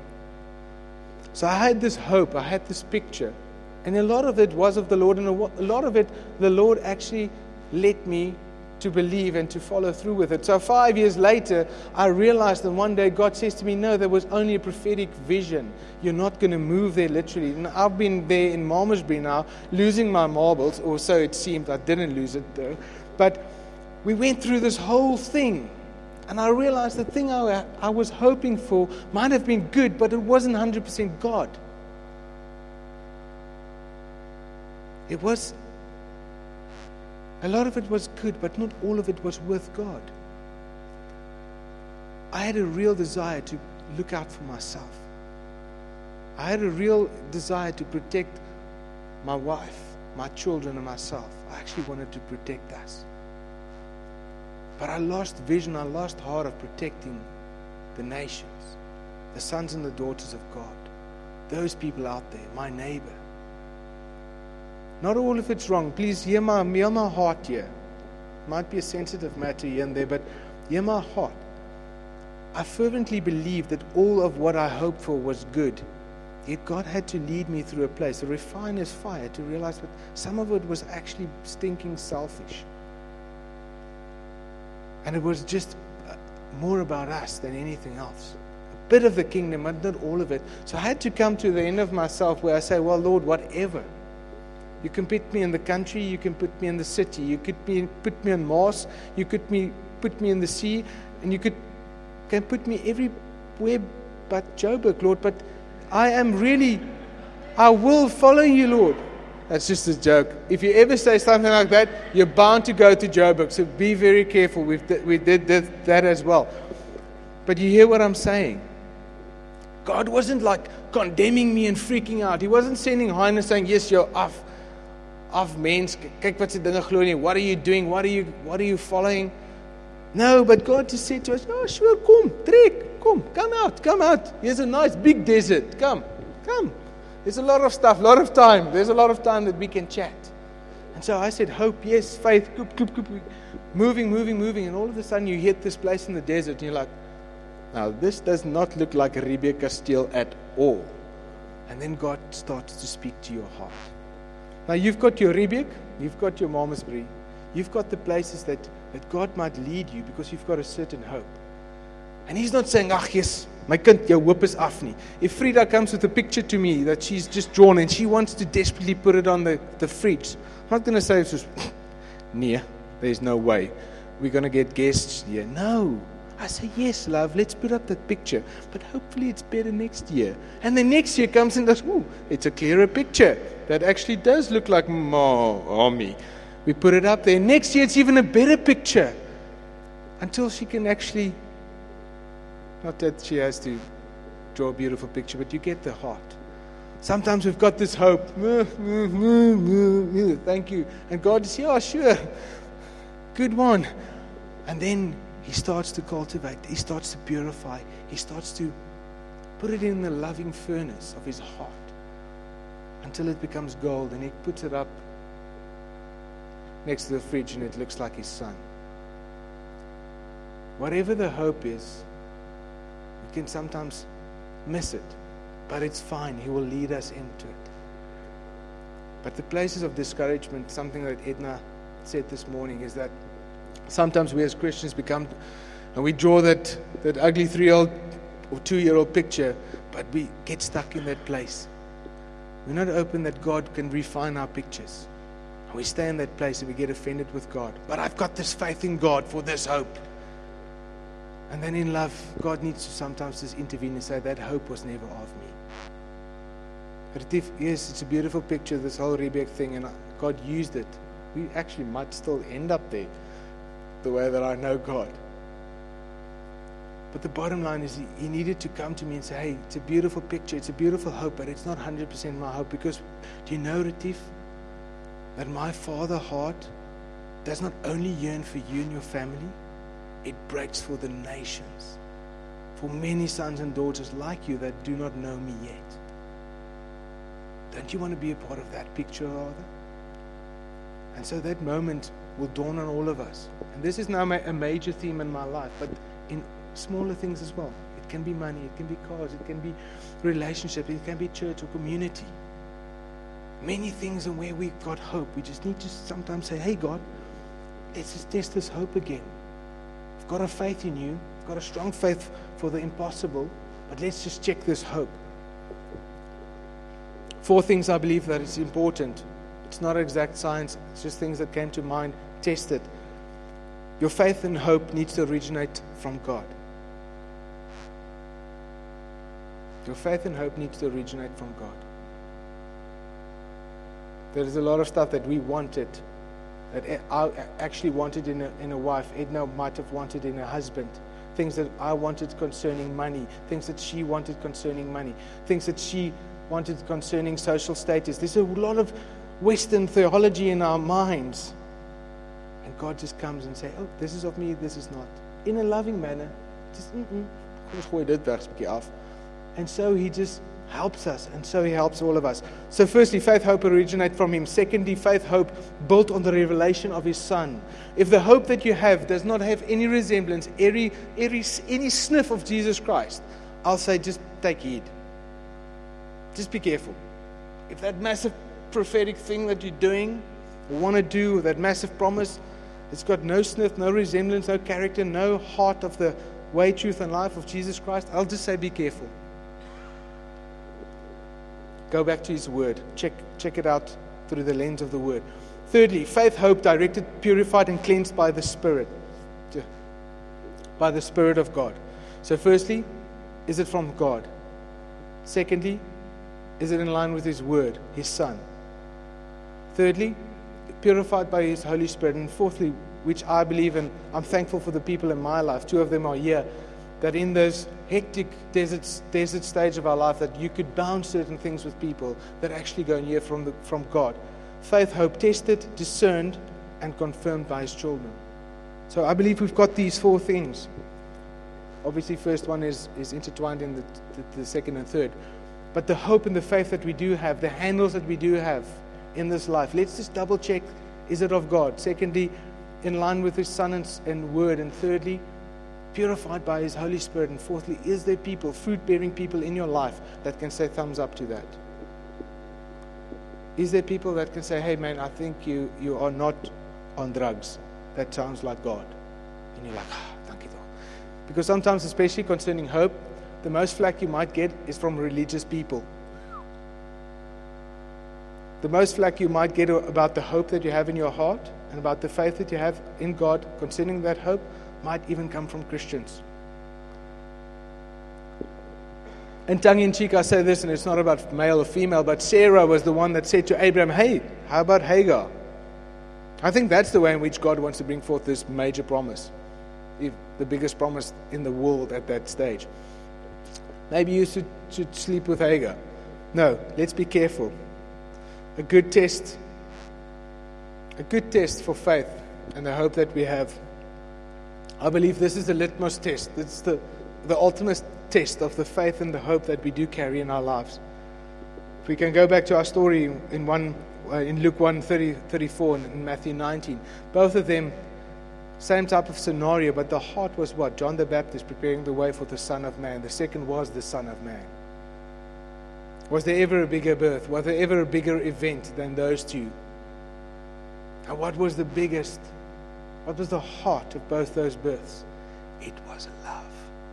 So I had this hope, I had this picture, and a lot of it was of the Lord, and a lot of it, the Lord actually led me to believe and to follow through with it. So five years later, I realized that one day God says to me, no, there was only a prophetic vision. You're not going to move there literally. And I've been there in Malmesbury now, losing my marbles, or so it seemed. I didn't lose it though. But we went through this whole thing, and I realized the thing I, I was hoping for might have been good, but it wasn't one hundred percent God. It was A lot of it was good, but not all of it was with God. I had a real desire to look out for myself. I had a real desire to protect my wife, my children, and myself. I actually wanted to protect us. But I lost vision, I lost heart of protecting the nations, the sons and the daughters of God, those people out there, my neighbor. Not all of it's wrong. Please hear my, hear my heart here. It might be a sensitive matter here and there, but hear my heart. I fervently believe that all of what I hoped for was good. Yet God had to lead me through a place, a refiner's fire, to realize that some of it was actually stinking selfish. And it was just more about us than anything else. A bit of the kingdom, but not all of it. So I had to come to the end of myself where I say, well, Lord, whatever. You can put me in the country, you can put me in the city, you could be, put me on Mars, you could me, put me in the sea, and you could can put me everywhere but Joburg, Lord. But I am really, I will follow you, Lord. That's just a joke. If you ever say something like that, you're bound to go to Joburg. So be very careful. We've, we did that, that as well. But you hear what I'm saying? God wasn't like condemning me and freaking out. He wasn't sending Highness saying, yes, you're off. Of mens, kyk wat se dinge glo nie. What are you doing? What are you what are you following? No, but God just said to us, oh sure, kom, trek, kom, come out, come out. Here's a nice big desert. Come, come. There's a lot of stuff, a lot of time. There's a lot of time that we can chat. And so I said, hope, yes, faith, koop, koop, koop, moving, moving, moving, and all of a sudden you hit this place in the desert and you're like, now this does not look like a Riebeekasteel at all. And then God starts to speak to your heart. Now you've got your Riebeek, you've got your Malmesbury, you've got the places that, that God might lead you because you've got a certain hope. And He's not saying, ach yes, My kind, jou hoop is af nie. If Frida comes with a picture to me that she's just drawn and she wants to desperately put it on the, the fridge, I'm not going to say, just, nee, there's no way. We're going to get guests here. No. I say, yes, love, let's put up that picture. But hopefully it's better next year. And the next year comes and goes, ooh, it's a clearer picture. That actually does look like mommy. We put it up there. Next year it's even a better picture. Until she can actually, not that she has to draw a beautiful picture, but you get the heart. Sometimes we've got this hope. Thank you. And God is, yeah, sure. Good one. And then He starts to cultivate. He starts to purify. He starts to put it in the loving furnace of His heart until it becomes gold, and He puts it up next to the fridge and it looks like His Son. Whatever the hope is, we can sometimes miss it, but it's fine. He will lead us into it. But the places of discouragement, something that Edna said this morning, is that sometimes we as Christians become, and we draw that, that ugly three-year-old or two-year-old picture, but we get stuck in that place. We're not open that God can refine our pictures. And we stay in that place and we get offended with God. But I've got this faith in God for this hope. And then in love, God needs to sometimes just intervene and say, that hope was never of me. But if, yes, it's a beautiful picture, this whole Rebek thing, and God used it. We actually might still end up there, the way that I know God. But the bottom line is he, he needed to come to me and say, hey, it's a beautiful picture, it's a beautiful hope, but it's not one hundred percent my hope. Because do you know, Retief, that my Father heart does not only yearn for you and your family, it breaks for the nations, for many sons and daughters like you that do not know me yet. Don't you want to be a part of that picture, rather? And so that moment will dawn on all of us. And this is now a major theme in my life, but in smaller things as well. It can be money, it can be cars, it can be relationship, it can be church or community. Many things and where we've got hope. We just need to sometimes say, hey God, let's just test this hope again. I've got a faith in you, I've got a strong faith for the impossible, but let's just check this hope. Four things I believe that is important. It's not exact science, it's just things that came to mind. Test it. Your faith and hope needs to originate from God. Your faith and hope needs to originate from God. There is a lot of stuff that we wanted, that I actually wanted in a, in a wife. Edna might have wanted in a husband. Things that I wanted concerning money. Things that she wanted concerning money. Things that she wanted concerning social status. There's a lot of Western theology in our minds. And God just comes and says, oh, this is of me, this is not. In a loving manner. Just, mm-mm. Gooi dit weg 'n bietjie af. And so He just helps us. And so He helps all of us. So firstly, faith, hope originate from Him. Secondly, faith, hope built on the revelation of His Son. If the hope that you have does not have any resemblance, any, any, any sniff of Jesus Christ, I'll say just take heed. Just be careful. If that massive prophetic thing that you're doing or want to do, that massive promise, it's got no sniff, no resemblance, no character, no heart of the way, truth, and life of Jesus Christ, I'll just say be careful. Go back to His Word. Check, check it out through the lens of the Word. Thirdly, faith, hope, directed, purified, and cleansed by the Spirit. By the Spirit of God. So firstly, is it from God? Secondly, is it in line with His Word, His Son? Thirdly, purified by His Holy Spirit. And fourthly, which I believe, and I'm thankful for the people in my life, two of them are here, that in those hectic desert, desert stage of our life, that you could bound certain things with people that actually go and hear from, the, from God. Faith, hope, tested, discerned, and confirmed by His children. So I believe we've got these four things. Obviously, first one is, is intertwined in the, the, the second and third. But the hope and the faith that we do have, the handles that we do have in this life, let's just double check, is it of God? Secondly, in line with His Son and, and Word. And thirdly, purified by His Holy Spirit. And fourthly, is there people, fruit-bearing people in your life that can say thumbs up to that? Is there people that can say, hey man, I think you, you are not on drugs. That sounds like God. And you're like, ah, thank you. Because sometimes, especially concerning hope, the most flack you might get is from religious people. The most flack you might get about the hope that you have in your heart and about the faith that you have in God concerning that hope might even come from Christians. And tongue-in-cheek, I say this, and it's not about male or female, but Sarah was the one that said to Abraham, hey, how about Hagar? I think that's the way in which God wants to bring forth this major promise, if the biggest promise in the world at that stage. Maybe you should, should sleep with Hagar. No, let's be careful. A good test, a good test for faith and the hope that we have. I believe this is the litmus test. It's the, the ultimate test of the faith and the hope that we do carry in our lives. If we can go back to our story in one uh, in Luke one, thirty, thirty-four and in Matthew nineteen, both of them, same type of scenario, but the heart was what? John the Baptist preparing the way for the Son of Man. The second was the Son of Man. Was there ever a bigger birth? Was there ever a bigger event than those two? And what was the biggest, what was the heart of both those births? It was love.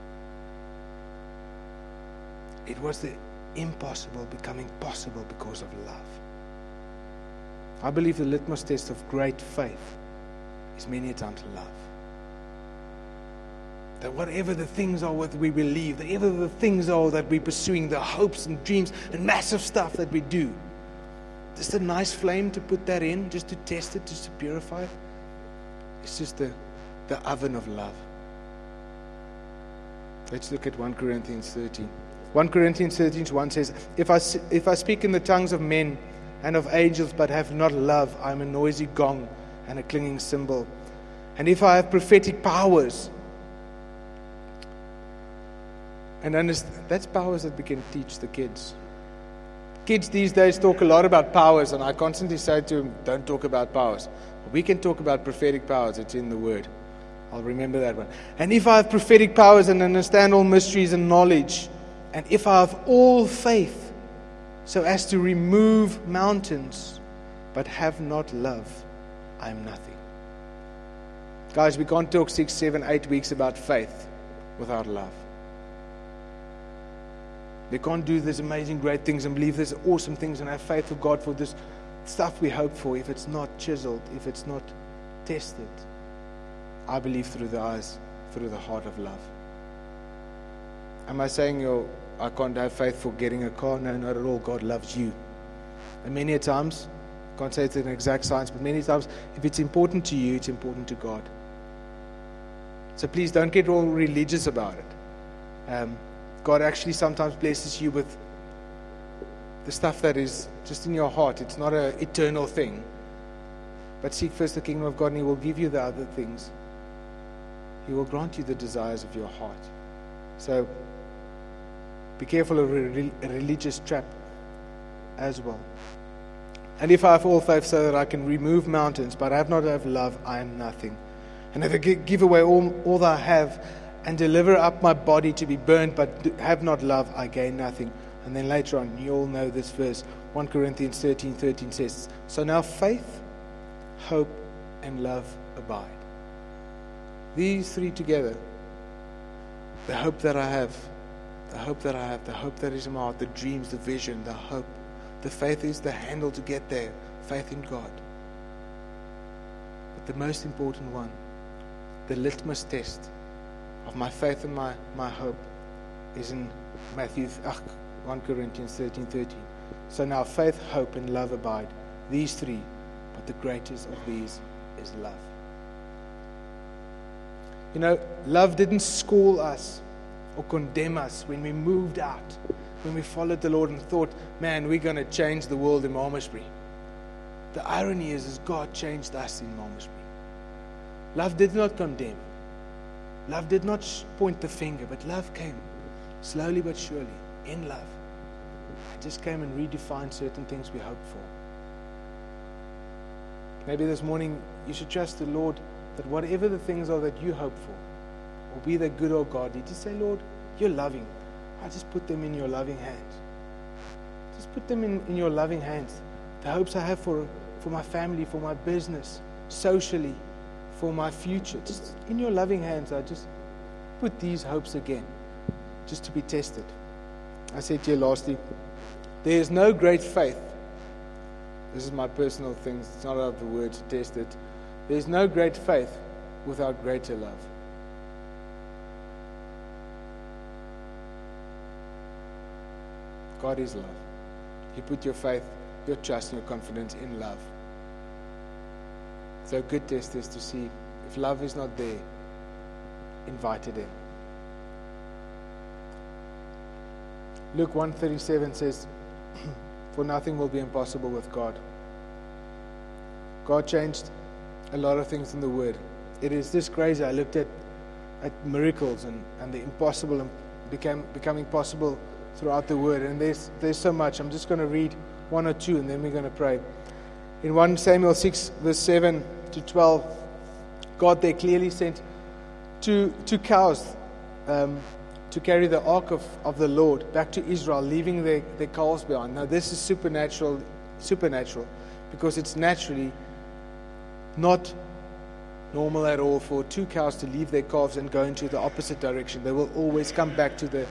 It was the impossible becoming possible because of love. I believe the litmus test of great faith is many a times love. That whatever the things are that we believe, whatever the things are that we're pursuing, the hopes and dreams and massive stuff that we do, just a nice flame to put that in, just to test it, just to purify it. It's just the, the oven of love. Let's look at First Corinthians thirteen. First Corinthians thirteen one says, if I, if I speak in the tongues of men and of angels but have not love, I am a noisy gong and a clanging cymbal. And if I have prophetic powers, and understand, that's powers that we can teach the kids. Kids these days talk a lot about powers, and I constantly say to them, don't talk about powers. We can talk about prophetic powers. It's in the Word. I'll remember that one. And if I have prophetic powers and understand all mysteries and knowledge, and if I have all faith so as to remove mountains, but have not love, I am nothing. Guys, we can't talk six, seven, eight weeks about faith without love. We can't do these amazing, great things and believe these awesome things and have faith for God for this stuff we hope for if it's not chiseled, if it's not tested. I believe through the eyes, through the heart of love. Am I saying you're, I can't have faith for getting a car? No, not at all. God loves you. And many a times, I can't say it's an exact science, but many times, if it's important to you, it's important to God. So please don't get all religious about it. Um, God actually sometimes blesses you with the stuff that is just in your heart. It's not an eternal thing. But seek first the kingdom of God, and He will give you the other things. He will grant you the desires of your heart. So be careful of a religious trap as well. And if I have all faith so that I can remove mountains, but I have not have love, I am nothing. And if I give away all, all that I have, and deliver up my body to be burned, but have not love, I gain nothing. And then later on, you all know this verse, First Corinthians thirteen thirteen says, so now faith, hope, and love abide. These three together, the hope that I have, the hope that I have, the hope that is in my heart, the dreams, the vision, the hope, the faith is the handle to get there, faith in God. But the most important one, the litmus test of my faith and my, my hope is in Matthew, uh, First Corinthians thirteen thirteen. So now faith, hope, and love abide. These three, but the greatest of these is love. You know, love didn't school us or condemn us when we moved out, when we followed the Lord and thought, man, we're going to change the world in Malmesbury. The irony is, is God changed us in Malmesbury. Love did not condemn. Love did not point the finger, but love came slowly but surely in love. It just came and redefined certain things we hoped for. Maybe this morning you should trust the Lord that whatever the things are that you hope for, or be they good or godly, just say, Lord, you're loving. I just put them in your loving hands. Just put them in, in your loving hands. The hopes I have for, for my family, for my business, socially, for my future. Just in your loving hands, I just put these hopes again. just to be tested. I said to you lastly, there is no great faith. This is my personal thing. It's not out of the word to test it. There is no great faith without greater love. God is love. You put your faith, your trust, and your confidence in love. So a good test is to see if love is not there, invite it in. Luke one thirty-seven says, for nothing will be impossible with God. God changed a lot of things in the Word. It is this crazy. I looked at, at miracles and, and the impossible and became becoming possible throughout the Word. And there's there's so much. I'm just going to read one or two and then we're going to pray. In First Samuel six, verse seven to twelve, God there clearly sent two, two cows um, to carry the ark of, of the Lord back to Israel, leaving their, their calves behind. Now this is supernatural, supernatural, because it's naturally not normal at all for two cows to leave their calves and go into the opposite direction. They will always come back to the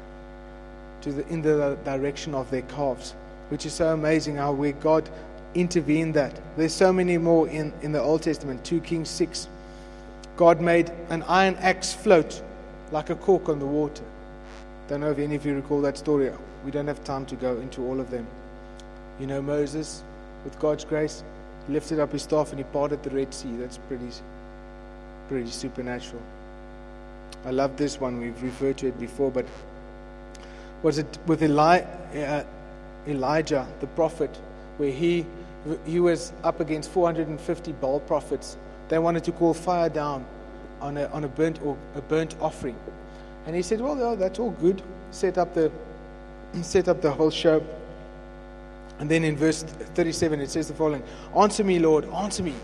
to the in the direction of their calves, which is so amazing how where God intervened that. There's so many more in, in the Old Testament. Second Kings six. God made an iron axe float like a cork on the water. Don't know if any of you recall that story. We don't have time to go into all of them. You know Moses, with God's grace, he lifted up his staff and he parted the Red Sea. That's pretty, pretty supernatural. I love this one. We've referred to it before, but was it with Eli, uh, Elijah, the prophet, where he he was up against four hundred fifty Baal prophets. They wanted to call fire down on a on a burnt or a burnt offering, and he said, "Well, yeah, that's all good." Set up the set up the whole show, and then in verse thirty-seven it says the following: "Answer me, Lord, answer me,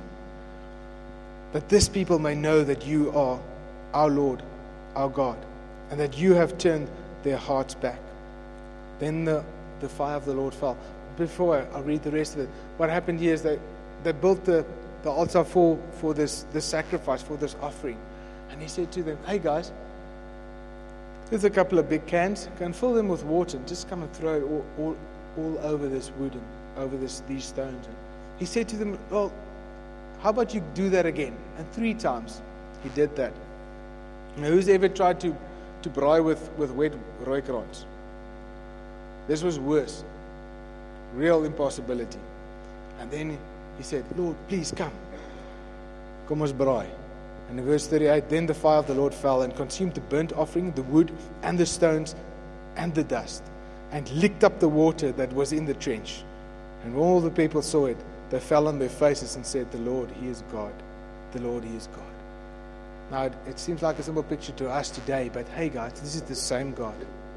that this people may know that you are our Lord, our God, and that you have turned their hearts back." Then the the fire of the Lord fell. Before I read the rest of it, what happened here is that they built the, the altar for, for this, this sacrifice, for this offering. And he said to them, "Hey guys, there's a couple of big cans. Go and fill them with water and just come and throw it all, all, all over this wood and over this, these stones." And he said to them, "Well, how about you do that again?" And three times he did that. Now, who's ever tried to, to braai with, with wet rooikrans? This was worse. Real impossibility. And then he said, "Lord, please come. Kom ons braai." And in verse thirty-eight, then the fire of the Lord fell and consumed the burnt offering, the wood, and the stones, and the dust, and licked up the water that was in the trench. And when all the people saw it, they fell on their faces and said, "The Lord, He is God. The Lord, He is God." Now, it, it seems like a simple picture to us today, but hey guys, this is the same God.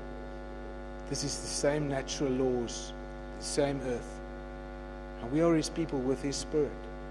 This is the same natural laws, the same earth. And we are His people with His Spirit.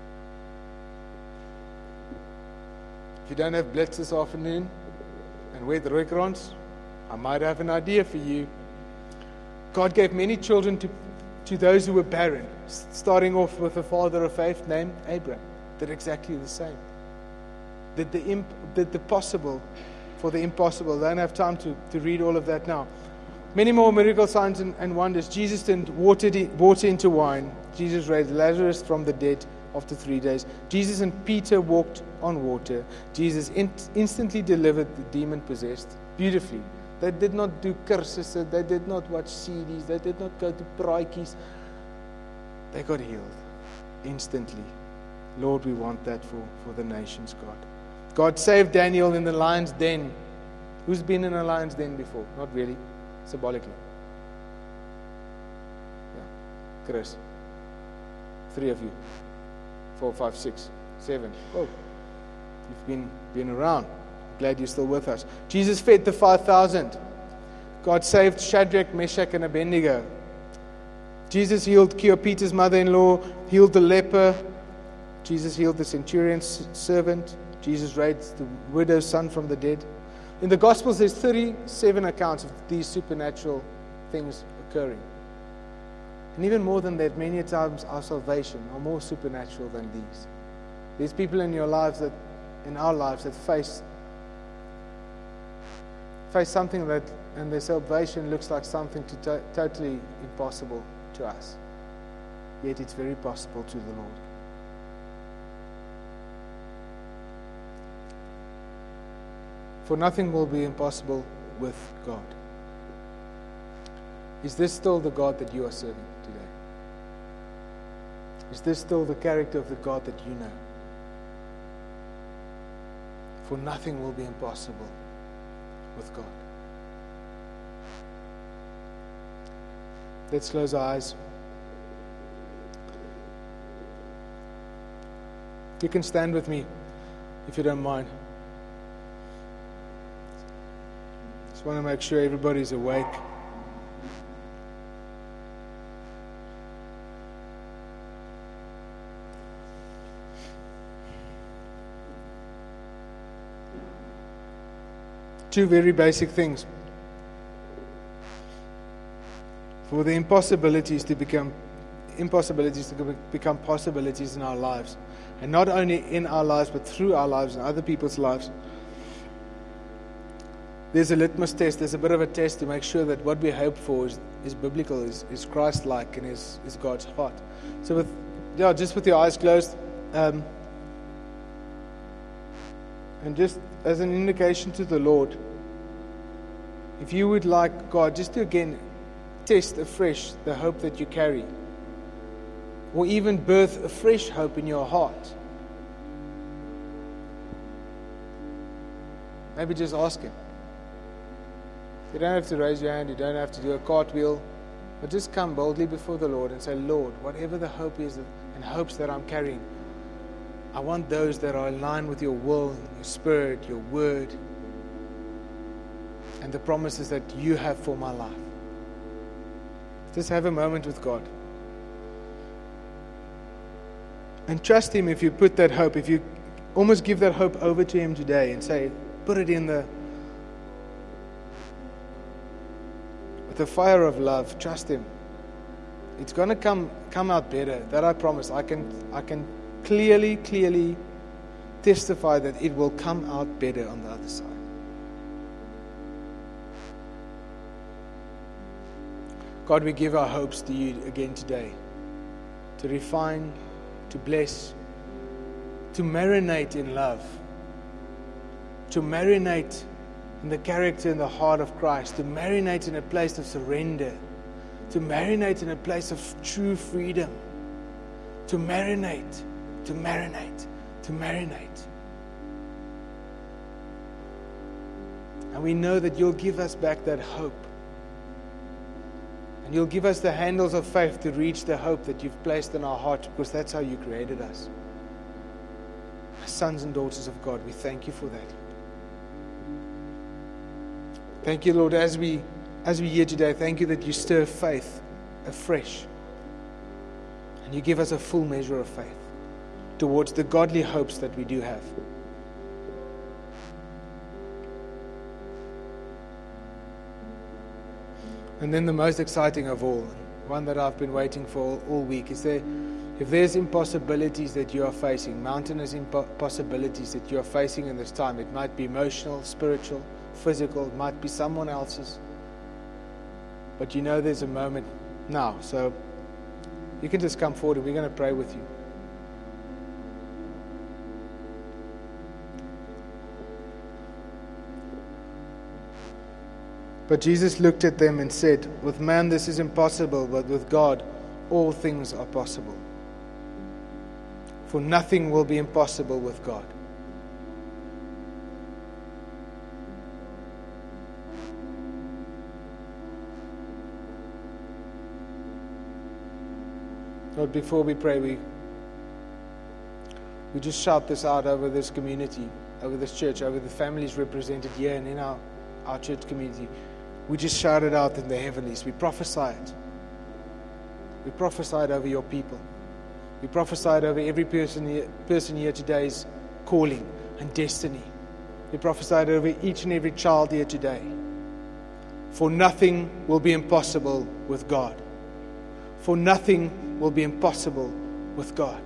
If you don't have blitz this afternoon and wet rooikrans, I might have an idea for you. God gave many children to, to those who were barren, starting off with a father of faith named Abraham. Did exactly the same. Did the, imp, did the possible for the impossible. I don't have time to, to read all of that now. Many more miracle signs and, and wonders. Jesus turned water, water into wine. Jesus raised Lazarus from the dead after three days. Jesus and Peter walked on water. Jesus in, instantly delivered the demon-possessed beautifully. They did not do cursuses. They did not watch C Ds. They did not go to praatjies. They got healed instantly. Lord, we want that for, for the nations, God. God saved Daniel in the lion's den. Who's been in a lion's den before? Not really. Symbolically. Yeah. Chris. Three of you. Four, five, six, seven. Oh, you've been, been around. Glad you're still with us. Jesus fed the five thousand. God saved Shadrach, Meshach, and Abednego. Jesus healed, cured Peter's mother-in-law, healed the leper. Jesus healed the centurion's servant. Jesus raised the widow's son from the dead. In the Gospels, there's thirty-seven accounts of these supernatural things occurring. And even more than that, many times our salvation are more supernatural than these. There's people in your lives that, in our lives, that face face something that, and their salvation looks like something to to- totally impossible to us. Yet it's very possible to the Lord. For nothing will be impossible with God. Is this still the God that you are serving today? Is this still the character of the God that you know? For nothing will be impossible with God. Let's close our eyes. You can stand with me if you don't mind. Just want to make sure everybody's awake. Two very basic things. For the impossibilities to become impossibilities to become possibilities in our lives. And not only in our lives, but through our lives and other people's lives. There's a litmus test, there's a bit of a test to make sure that what we hope for is, is biblical, is, is Christ-like, and is, is God's heart. So with yeah, just with your eyes closed, um, and just as an indication to the Lord, if you would like God just to again test afresh the hope that you carry, or even birth a fresh hope in your heart, maybe just ask Him. You don't have to raise your hand, you don't have to do a cartwheel, but just come boldly before the Lord and say, Lord, whatever the hope is and hopes that I'm carrying, I want those that are aligned with your will, your spirit, your word, and the promises that you have for my life. Just have a moment with God. And trust Him if you put that hope, if you almost give that hope over to Him today and say, put it in the with the fire of love, trust Him. It's going to come come out better. That I promise. I can I can clearly, clearly testify that it will come out better on the other side. God, we give our hopes to you again today, to refine, to bless, to marinate in love, to marinate in the character and the heart of Christ, to marinate in a place of surrender, to marinate in a place of true freedom, to marinate, to marinate, to marinate. And we know that you'll give us back that hope. And you'll give us the handles of faith to reach the hope that you've placed in our hearts, because that's how you created us. As sons and daughters of God, we thank you for that. Thank you, Lord, as we as we hear today, thank you that you stir faith afresh. And you give us a full measure of faith towards the godly hopes that we do have. And then the most exciting of all, one that I've been waiting for all, all week, is there, if there's impossibilities that you are facing, mountainous impossibilities that you are facing in this time, it might be emotional, spiritual, physical, it might be someone else's, but you know there's a moment now, so you can just come forward and we're going to pray with you. But Jesus looked at them and said, with man this is impossible, but with God all things are possible. For nothing will be impossible with God. Lord, before we pray, we, we just shout this out over this community, over this church, over the families represented here and in our, our church community. We just shout it out in the heavenlies. We prophesy it. We prophesy it over your people. We prophesy it over every person here, person here today's calling and destiny. We prophesy it over each and every child here today. For nothing will be impossible with God. For nothing will be impossible with God.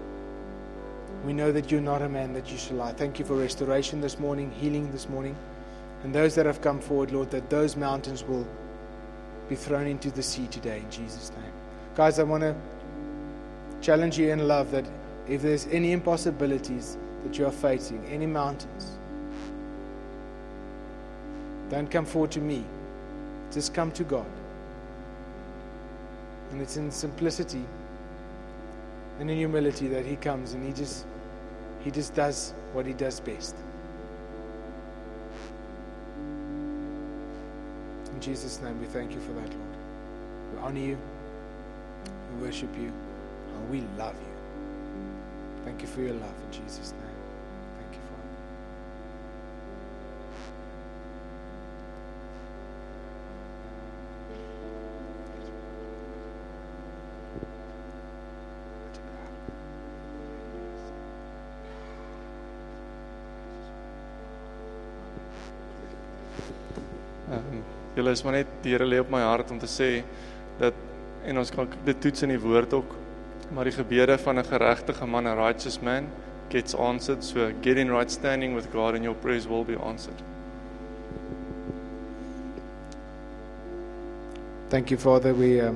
We know that you're not a man that you shall lie. Thank you for restoration this morning, healing this morning. And those that have come forward, Lord, that those mountains will be thrown into the sea today in Jesus' name. Guys, I want to challenge you in love that if there's any impossibilities that you are facing, any mountains, don't come forward to me. Just come to God. And it's in simplicity and in humility that He comes and He just He just does what He does best. In Jesus' name, we thank you for that, Lord. We honor you, we worship you, and we love you. Thank you for your love in Jesus' name. Thank you, Father. Um, Julle is maar net, die Here lê op my hart om te sê dat, en ons kan dit toets in die woord ook, maar die gebede van 'n geregtige man, a righteous man, gets answered. So get in right standing with God and your prayers will be answered. Thank you, Father. We um,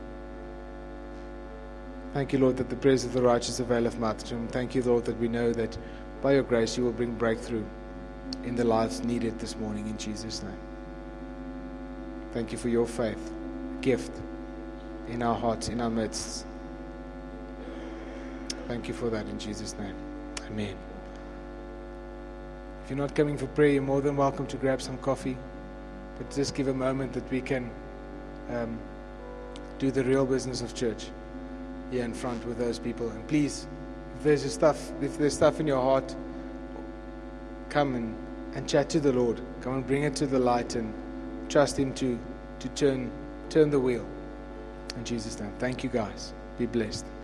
thank you, Lord, that the prayers of the righteous availeth much. And thank you, Lord, that we know that by your grace you will bring breakthrough in the lives needed this morning in Jesus' name. Thank you for your faith, gift in our hearts, in our midst. Thank you for that in Jesus' name. Amen. If you're not coming for prayer, you're more than welcome to grab some coffee. But just give a moment that we can um, do the real business of church here in front with those people. And please, if there's a stuff, if there's stuff in your heart, come and, and chat to the Lord. Come and bring it to the light and trust Him to, to turn turn the wheel. In Jesus' name. Thank you, guys. Be blessed.